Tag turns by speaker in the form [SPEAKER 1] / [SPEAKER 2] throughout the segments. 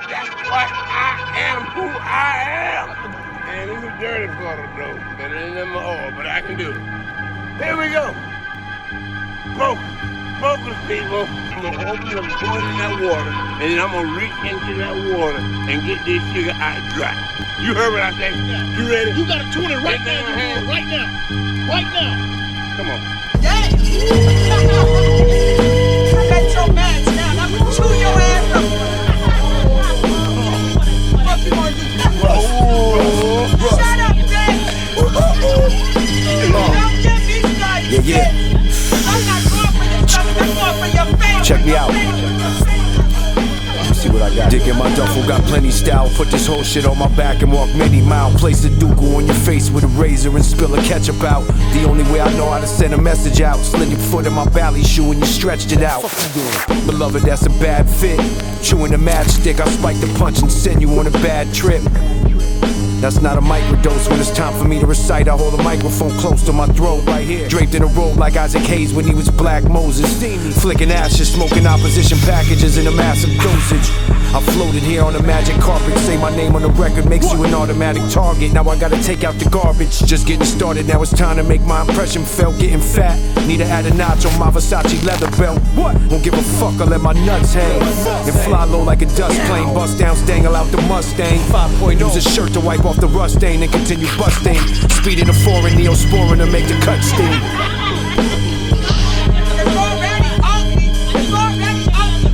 [SPEAKER 1] That's what I am, who I am. And it's a dirty photo, though. But it ain't in my oil, but I can do it. Here we go. Focus, people. I'm going to open the point in that water, and then I'm going to reach into that water and get this sugar out dry. You heard what I said? Yeah. You ready?
[SPEAKER 2] You got to tune it right now. Right now. Right now.
[SPEAKER 1] Come on.
[SPEAKER 3] Yeah. I got your match now. I'm going to chew your ass up. What you want to do? Shut up, bitch. Don't get me started,
[SPEAKER 4] Yeah.
[SPEAKER 3] I'm not going for your stomach. I'm going for your face.
[SPEAKER 4] Check me out. See what I got. Dick in my duffel, got plenty style. Put this whole shit on my back and walk many miles. Place a dooku on your face with a razor and spill a ketchup out. The only way I know how to send a message out. Slid your foot in my ballet shoe and you stretched it out. Beloved, that's a bad fit. Chewing the matchstick, I spike the punch and send you on a bad trip. That's not a microdose. When it's time for me to recite, I hold a microphone close to my throat right here. Draped in a robe like Isaac Hayes when he was Black Moses. Flicking ashes, smoking opposition packages in a massive dosage. I floated here on a magic carpet. Say my name on the record makes you an automatic target. Now I gotta take out the garbage. Just getting started, now it's time to make my impression felt. Getting fat, need to add a notch on my Versace leather belt. Won't give a fuck, I let my nuts hang and fly low like a dust plane. Bust downs dangle out the Mustang 5.0. Use a shirt to wipe off the rust stain and continue busting. Speed in the foreign, Neosporin to make the cut sting.
[SPEAKER 3] It's already ugly. It's already ugly.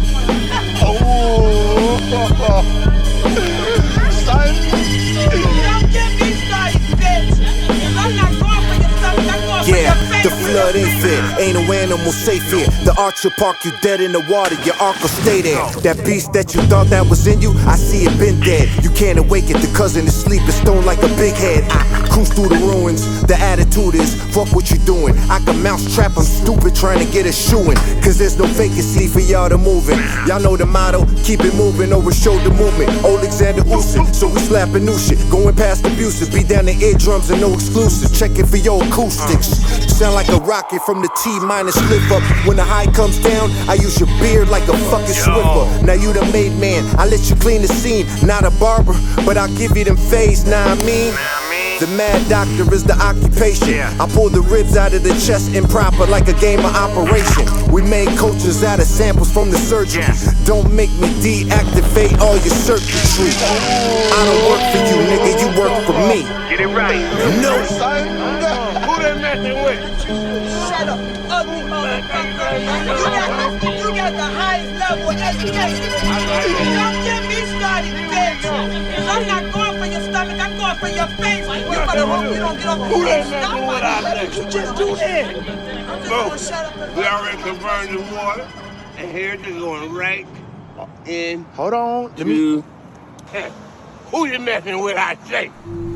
[SPEAKER 3] Don't get me started, bitch. I'm not going for your stomach. I'm going for your face.
[SPEAKER 5] The flood ain't fit, ain't no animal safe here. The arch will park you dead in the water, your ark will stay there. That beast that you thought that was in you, I see it been dead. You can't awaken, the cousin is sleeping, stone like a big head. I cruise through the ruins, the attitude is, fuck what you doing. I can mouse trap, I'm stupid trying to get a shoe in. Cause there's no vacancy for y'all to move in. Y'all know the motto, keep it moving, over shoulder movement. Alexander Usyk, so we slapping new shit. Going past abusive, beat down the eardrums and no exclusives. Checking for your acoustics. Sound like a rocket from the T-minus slip up. When the high comes down, I use your beard like a fucking Swiffer. Now you the made man, I let you clean the scene. Not a barber, but I'll give you them fades, nah I mean. The mad doctor is the occupation. I pull the ribs out of the chest improper like a game of Operation. We made coaches out of samples from the surgery. Don't make me deactivate all your circuitry. I don't work for you, nigga, you work for me.
[SPEAKER 1] Get it right.
[SPEAKER 5] No.
[SPEAKER 1] Who they messing with?
[SPEAKER 3] Shut up, ugly motherfucker. You got the highest level of education. Don't get me started, bitch. Cause I'm not going for your stomach, I'm going for your face. You better hope you don't get off
[SPEAKER 1] Who they
[SPEAKER 3] the
[SPEAKER 1] messing with out there?
[SPEAKER 3] You just do that. I'm just
[SPEAKER 1] Bro,
[SPEAKER 3] gonna shut up and
[SPEAKER 1] we already confirmed the water, and here it's going right in.
[SPEAKER 4] Hold on.
[SPEAKER 1] Who you messing with, I say?